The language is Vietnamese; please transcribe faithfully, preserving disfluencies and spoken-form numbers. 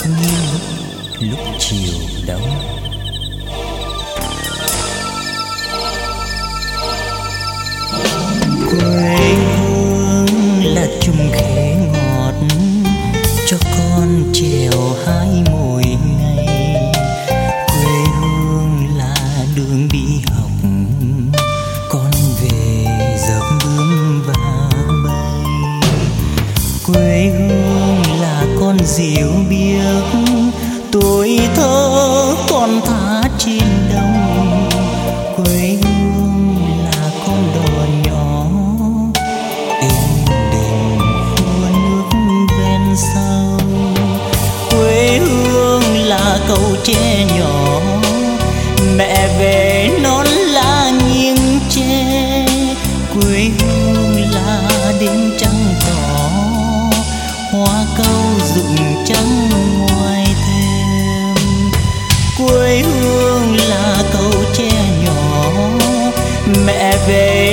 như lúc chiều đông. Quê hương là chùm khế ngọt cho con trèo hái mỗi ngày. Quê hương là đường đi học, con về dập bướm và bay. Quê hương là con diều biếc tuổi thơ con thả trên đồng. Quê hương là con đò nhỏ êm đềm khua nước ven sông. Quê hương là cầu tre nhỏ mẹ về non lá nghiêng tre. Quê hương là đêm trăng tỏ hoa cau rụng trắng ngoài thềm. Quê hương là cầu tre nhỏ mẹ về